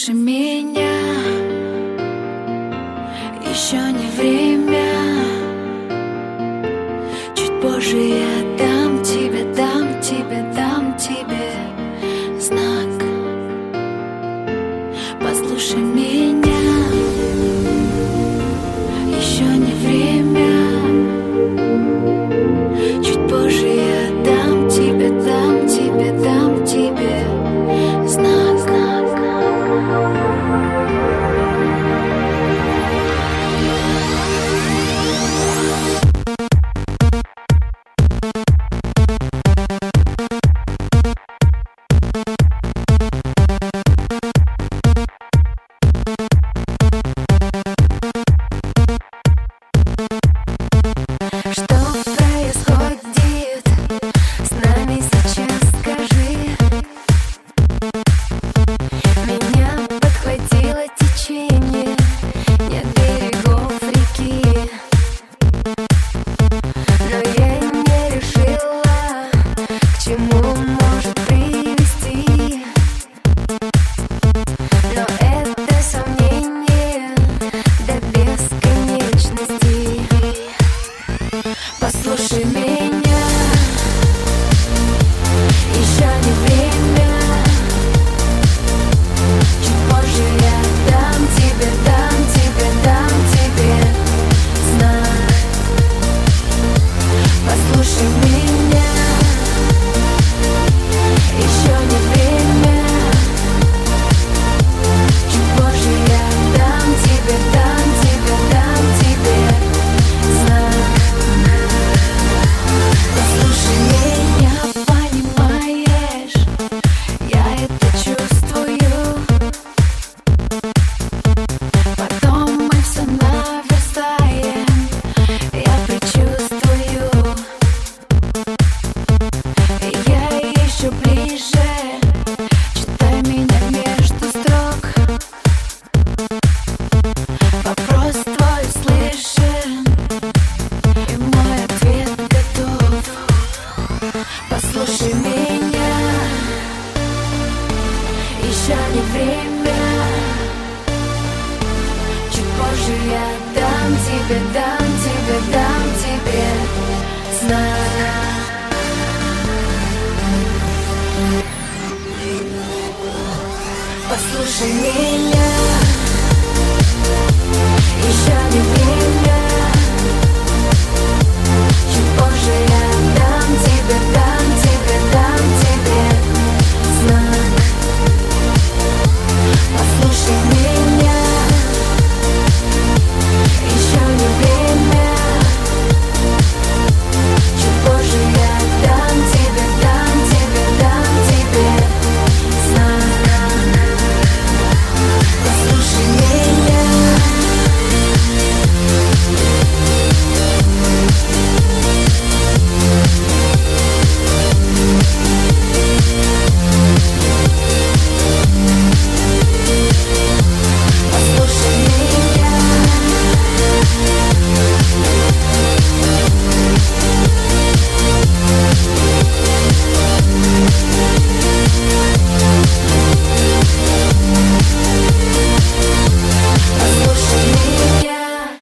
Послушай меня, еще не время. Чуть позже я дам тебе, дам тебе, дам тебе знак. Послушай меня, еще не время. Чуть позже я дам тебе, дам тебе, дам тебе знак. Послушай меня, еще не время. Чуть позже я дам тебе, дам тебе, дам тебе знак. Послушай меня, еще не время. Чуть позже я дам тебе, дам тебе, дам тебе знак. Послушай меня, понимаешь, я это чувствую. Потом мы все наверстаем, я предчувствую. И я еще ближе, читай меня между строк. Вопрос твой слышен, и мой ответ готов. Послушай меня, еще не время. Чуть позже я дам тебе, дам тебе, дам тебе знак. Послушай меня, еще не время.